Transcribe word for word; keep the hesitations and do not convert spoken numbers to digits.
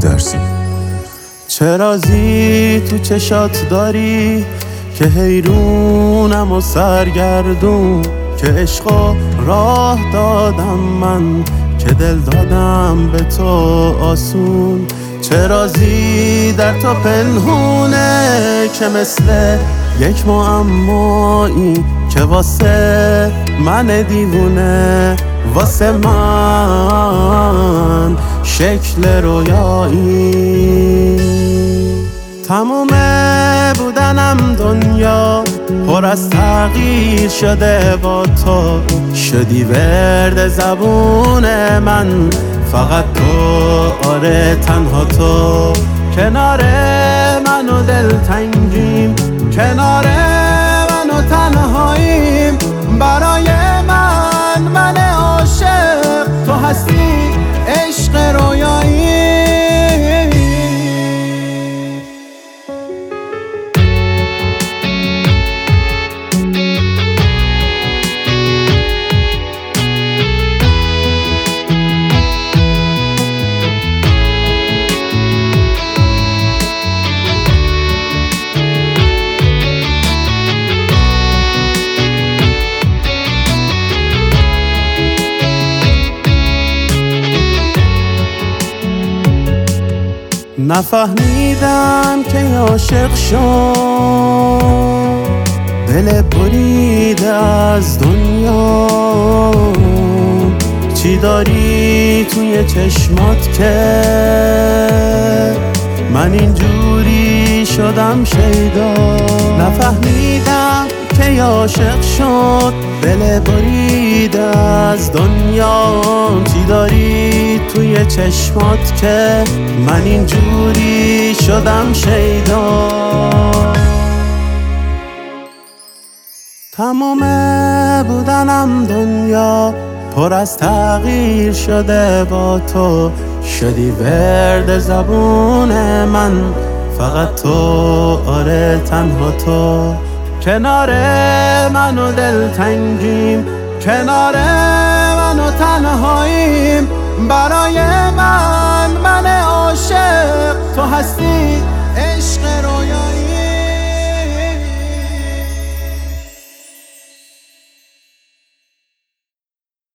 گودرزی. چه رازی تو چشات داری که حیرونم و سرگردون، که عشق راه دادم من، که دل دادم به تو آسون. چه رازی در تو پنهونه که مثل یک معمایی، که واسه من دیوونه، واسه من شکل رویایی. تموم بودنم دنیا پر از تغییر شده با تو، شدی ورد زبون من، فقط تو، آره تنها تو. کنار من و دلتنگیم، کنار من و تنهاییم، برای من، من عاشق تو هستی، عشق رویایی. نفهمیدم که عاشق شد، دل بریده از دنیا. چی داری توی چشمات که من اینجوری شدم شیدا؟ نفهمیدم که عاشق شد، دل بریده از دنیا. چی داری توی چشمات که من اینجوری شدم شیدا؟ تمام بودنم دنیا پر از تغییر شده با تو، شدی ورد زبون من، فقط تو، آره تنها تو. کنار من و دلتنگیم، کنار من و تنهاییم، برای من، من عاشق تو هستی،